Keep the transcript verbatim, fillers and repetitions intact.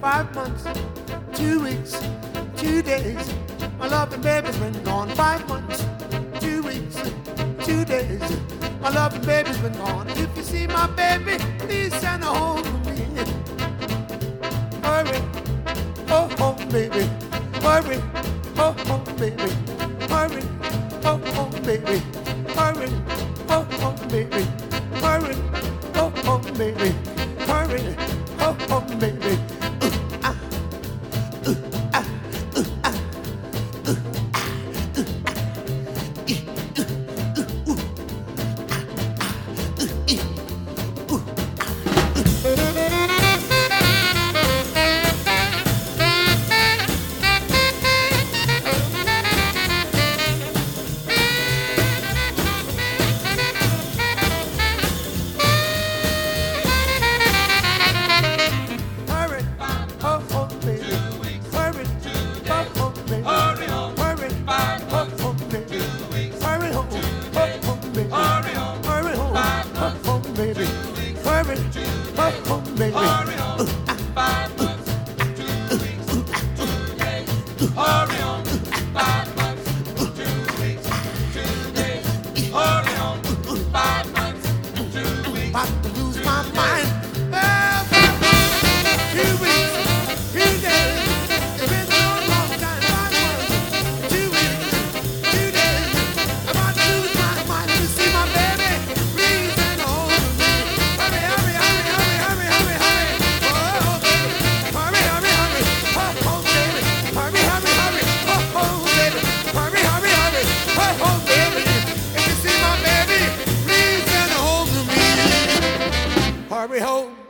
five months, two weeks, two days. My loving baby's been gone five months, two weeks, two days. My loving baby's been gone. If you see my baby, please send her home to me. Hurry, oh home, baby. Hurry, oh home, baby. Hurry, oh home, baby. Hurry, oh home, baby. Hurry, oh home, baby. Hurry, oh home, baby. Hurry home.